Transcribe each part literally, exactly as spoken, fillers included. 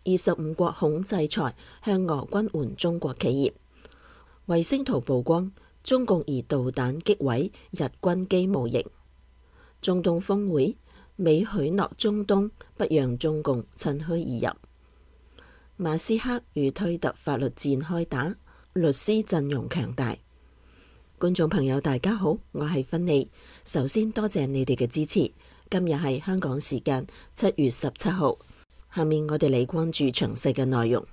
二十五國恐制裁，向俄軍援中國企業。衛星圖曝光，中共以導彈擊毀日軍機模型。中東峰會，美許諾中東，不讓中共趁虛而入。馬斯克與推特法律戰開打，律師陣容強大。觀眾朋友大家好，我係芬妮。首先多謝你哋嘅支持。今日係香港時間七月十七號，下面我哋嚟關注詳細嘅內容。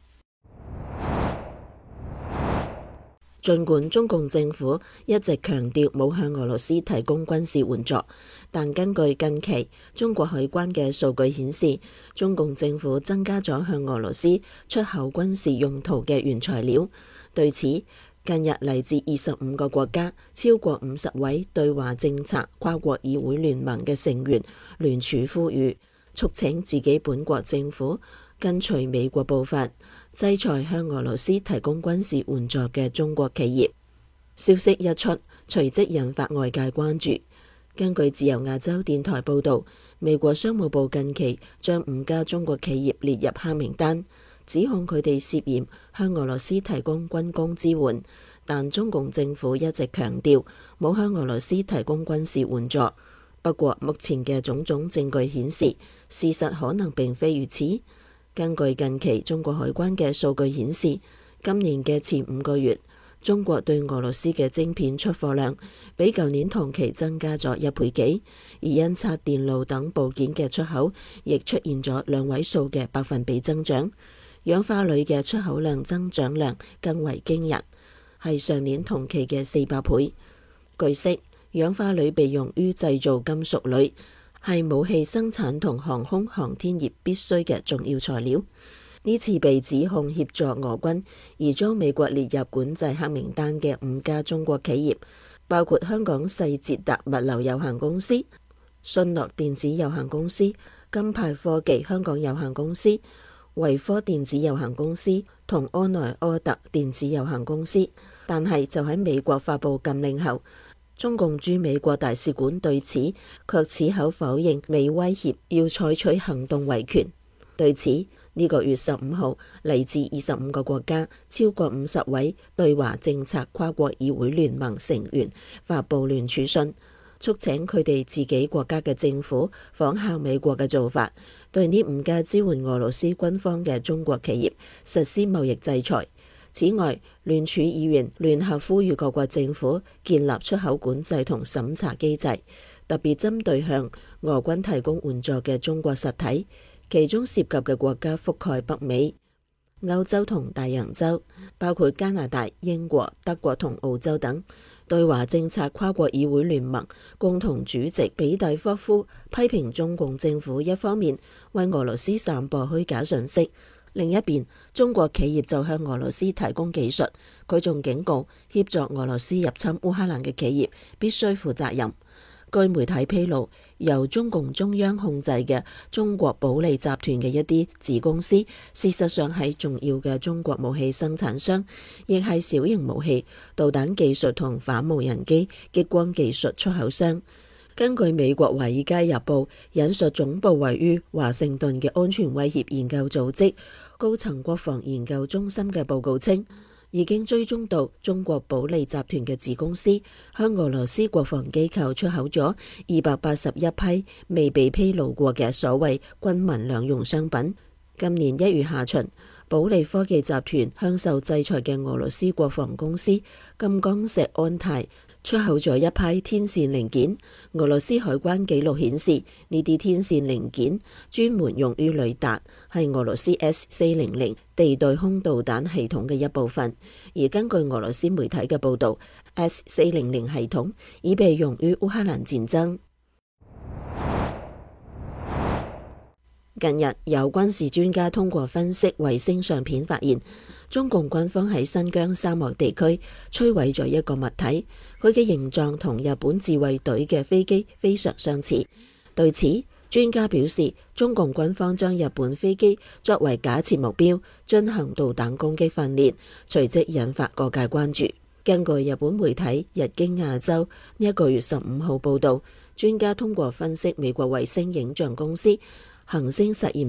儘管中共政府一直強調冇向俄羅斯提供軍事援助，但根據近期中國海關嘅數據顯示，中共政府增加咗向俄羅斯出口軍事用途嘅原材料。對此，近日嚟自二十五個國家、超過五十位對華政策跨國議會聯盟嘅成員聯署呼籲，促請自己本國政府跟隨美國步伐，制裁向俄羅斯提供軍事援助嘅中國企業。消息一出，隨即引發外界關注。根據自由亞洲電台報導，美國商務部近期將五家中國企業列入黑名單，指控佢哋涉嫌向俄羅斯提供軍工支援，但中共政府一直強調冇向俄羅斯提供軍事援助。不過，目前嘅種種證據顯示，事實可能並非如此。根據近期中國海關嘅數據顯示，今年嘅前五個月，中國對俄羅斯嘅晶片出貨量比舊年同期增加咗一倍幾，而印刷電路等部件嘅出口亦出現咗兩位數嘅百分比增長。氧化鋁嘅出口量增長量更為驚人，係上年同期嘅四百倍。據悉，氧化鋁被用於製造金屬鋁，係武器生產同航空航天業必須嘅重要材料。呢次被指控協助俄軍而將美國列入管制黑名單嘅五家中國企業，包括香港世捷達物流有限公司、信諾電子有限公司、金派科技香港有限公司、維科電子有限公司同安萊柯特電子有限公司。但係就喺美國發布禁令後，中共駐美國大使館對此卻矢口否認，美威脅要採取行動維權。對此，呢、這個月十五號，嚟自二十五個國家、超過五十位對華政策跨國議會聯盟成員發布聯署信，促請佢哋自己國家嘅政府仿效美國嘅做法，對呢五家支援俄羅斯軍方嘅中國企業實施貿易制裁。此外，聯署議員聯合呼籲各國政府建立出口管制同審查機制，特別針對向俄軍提供援助嘅中國實體，其中涉及嘅國家覆蓋北美、歐洲同大洋洲，包括加拿大、英國、德國同澳洲等。對華政策跨國議會聯盟共同主席比蒂科夫批評中共政府一方面為俄羅斯散播虛假信息，另一邊中國企業就向俄羅斯提供技術。佢仲警告，協助俄羅斯入侵烏克蘭嘅企業必須負責任。據媒體披露，由中共中央控制嘅中國保利集團嘅一啲子公司，事實上係重要嘅中國武器生產商，亦係小型武器、導彈技術同反無人機、激光技術出口商。根據美國《華爾街日報》引述總部位於華盛頓嘅安全威脅研究組織高層國防研究中心嘅報告稱，已經追蹤到中國保利集團嘅子公司向俄羅斯國防機構出口咗二百八十一批未被披露過嘅所謂軍民兩用商品。今年一月下旬，保利科技集團向受制裁嘅俄羅斯國防公司金剛石安泰出口咗一批天線零件。俄羅斯海關記錄顯示，呢啲天線零件專門用於雷達，係俄羅斯 S 四零零地對空導彈系統嘅一部分。而根據俄羅斯媒體嘅報導， S 四零零系統已被用於烏克蘭戰爭。近日有軍事專家通過分析衛星相片發現，中共軍方喺新疆沙漠地區摧毀咗一個物體，佢嘅形狀同日本自衛隊嘅飛機非常相似。對此，專家表示，中共軍方將日本飛機作為假設目標進行導彈攻擊訓練，隨即引發各界關注。根據日本媒體日經亞洲呢一個月十五號報導，專家通過分析美國衛星影像公司恒星實驗室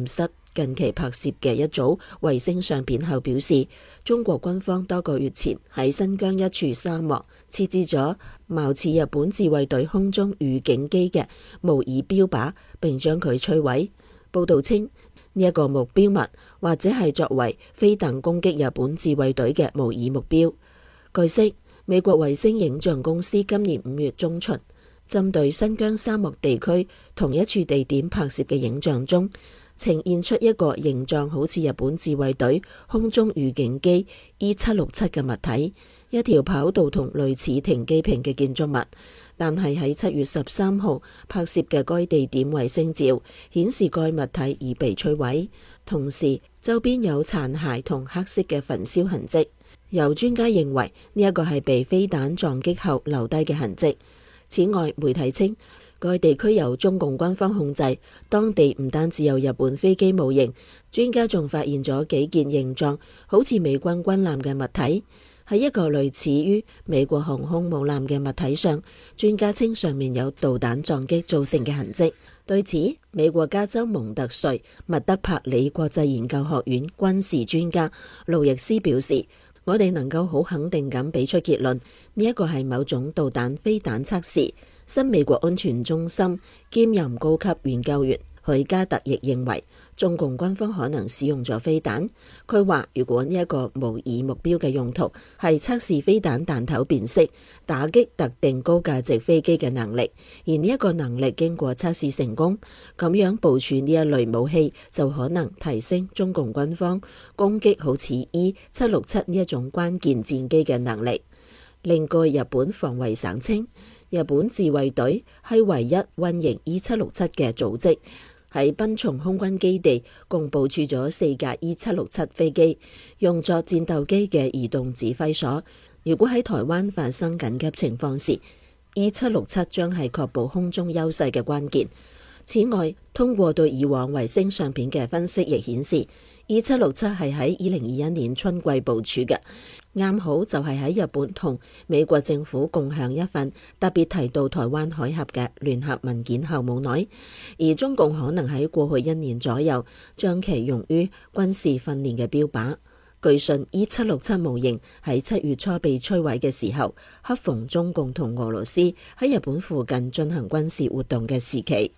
近期拍攝嘅一組衛星相片後表示，中國軍方多個月前喺新疆一處沙漠設置咗貌似日本自衛隊空中預警機嘅模擬標靶，並將佢摧毀。報道稱，呢一個目標物或者係作為飛彈攻擊日本自衛隊嘅模擬目標。據悉，美國衛星影像公司今年五月中旬針對新疆沙漠地區同一處地點拍攝嘅影像中，呈現出一個形狀好似日本自衛隊空中預警機 E 七六七嘅物體，一條跑道同類似停機坪嘅建築物。但係喺七月十三號拍攝嘅該地點衛星照顯示該物體已被摧毀，同時周邊有殘骸同黑色嘅焚燒痕跡。有專家認為呢一個係被飛彈撞擊後留低嘅痕跡。此外，媒體稱該地區由中共軍方控制，當地唔單止有日本飛機模型，專家仲發現咗幾件形狀好似美軍軍艦嘅物體。喺一個類似於美國航空母艦嘅物體上，專家稱上面有導彈撞擊造成嘅痕跡。對此，美國加州蒙特瑞麥德帕里國際研究學院軍事專家路易斯表示，我哋能夠好肯定咁俾出結論，呢一個係某種導彈飛彈測試。新美國安全中心兼任高級研究員許加特亦認為，中共軍方可能使用咗飛彈。佢話，如果呢一個模擬目標嘅用途係測試飛彈彈頭辨識、打擊特定高價值飛機嘅能力，而呢一個能力經過測試成功，咁樣部署呢一類武器就可能提升中共軍方攻擊好似 E 七六七呢一種關鍵戰機嘅能力。另據日本防衛省稱，日本自衛隊係唯一運營 E 七六七嘅組織，喺濱松空軍基地共部署咗四架 E 七六七飛機，用作戰鬥機嘅移動指揮所。如果喺台灣發生緊急情況時， E 七六七將係確保空中優勢嘅關鍵。此外，通過對以往衛星相片嘅分析，亦顯示 E 七六七係喺二零二一年春季部署嘅，啱好就係喺日本同美國政府共享一份特別提到台灣海峽嘅聯合文件後冇耐，而中共可能喺過去一年左右將其用於軍事訓練嘅標靶。據信 E 七六七模型喺七月初被摧毀嘅時候，恰逢中共同俄羅斯喺日本附近進行軍事活動嘅時期。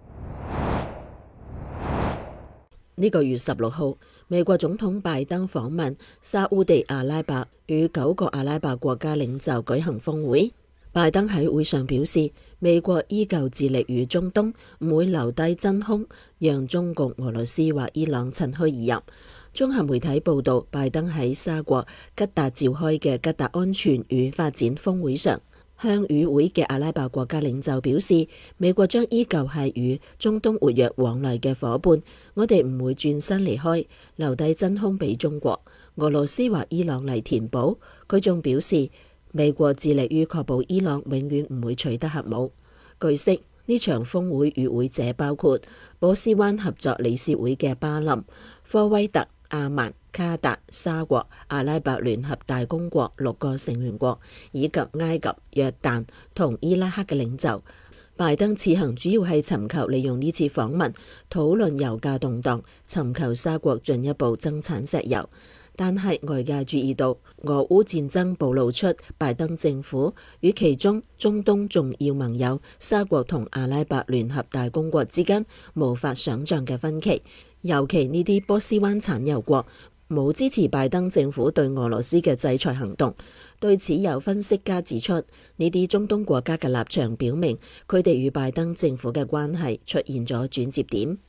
呢個月十六號，美國總統拜登訪問沙烏地阿拉伯，與九個阿拉伯國家領袖舉行峰會。拜登喺會上表示，美國依舊致力於中東，唔會留低真空，讓中共、俄羅斯或伊朗趁虛而入。綜合媒體報道，拜登喺沙國吉達召開嘅吉達安全與發展峰會上，向與會嘅阿拉伯國家領袖表示，美國將依舊係與中東活躍往來嘅夥伴，我哋唔會轉身離開，留低真空俾中國、俄羅斯或伊朗嚟填補。佢仲表示，美國致力於確保伊朗永遠唔會取得核武。據悉，呢場峰會與會者包括波斯灣合作理事會嘅巴林、科威特、阿曼、卡達、沙國、阿拉伯聯合大公國六個成員國，以及埃及、約旦同伊拉克嘅領袖。拜登此行主要係尋求利用呢次訪問討論油價動盪，尋求沙國進一步增產石油。但係外界注意到，俄烏戰爭暴露出拜登政府與其中中東重要盟友沙國同阿拉伯聯合大公國之間無法想象嘅分歧。尤其呢啲波斯灣產油國冇支持拜登政府對俄羅斯嘅制裁行動。對此，有分析家指出，呢啲中東國家嘅立場表明，佢哋與拜登政府嘅關係出現咗轉折點。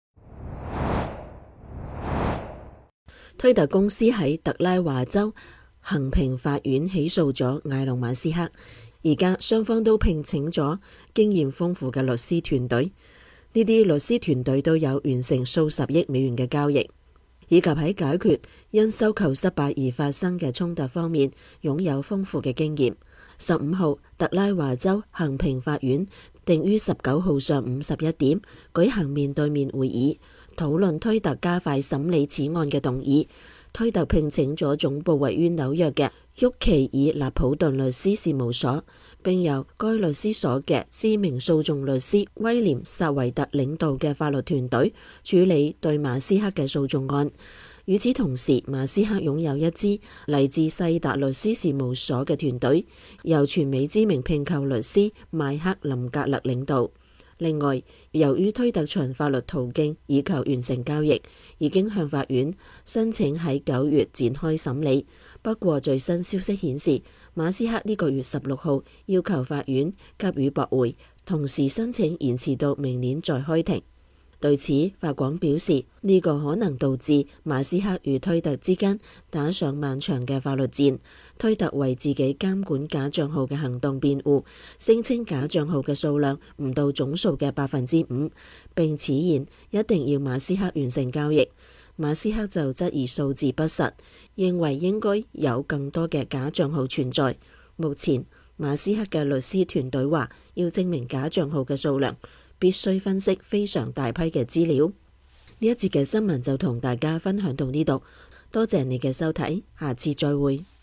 推特公司喺特拉華州衡平法院起訴咗埃隆馬斯克，而家雙方都聘請咗經驗豐富嘅律師團隊。呢啲律師團隊都有完成數十億美元嘅交易，以及喺解決因收購失敗而發生嘅衝突方面擁有豐富嘅經驗。十五號，特拉華州衡平法院定於十九號上午十一點舉行面對面會議，討論推特加快審理此案嘅動議。推特聘請咗總部位於紐約嘅沃奇爾納普頓律師事務所，並由該律師所嘅知名訴訟律師威廉薩維特領導嘅法律團隊處理對馬斯克嘅訴訟案。與此同時，馬斯克擁有一支嚟自世達律師事務所嘅團隊，由全美知名併購律師邁克林格勒領導。另外，由於推特循法律途徑以求完成交易，已經向法院申請喺九月展開審理。不過最新消息顯示，馬斯克呢個月十六號要求法院給予駁回，同時申請延遲到明年再開庭。對此，法廣表示呢個可能導致馬斯克與推特之間打上漫長嘅法律戰。推特為自己監管假賬號嘅行動辯護，聲稱假賬號嘅數量唔到總數嘅百分之五，並此言一定要馬斯克完成交易。馬斯克就質疑數字不實，認為應該有更多嘅假賬號存在。目前馬斯克嘅律師團隊話，要證明假賬號嘅數量，必須分析非常大批嘅資料。呢一節嘅新聞就同大家分享到呢度，多謝你嘅收睇，下次再會。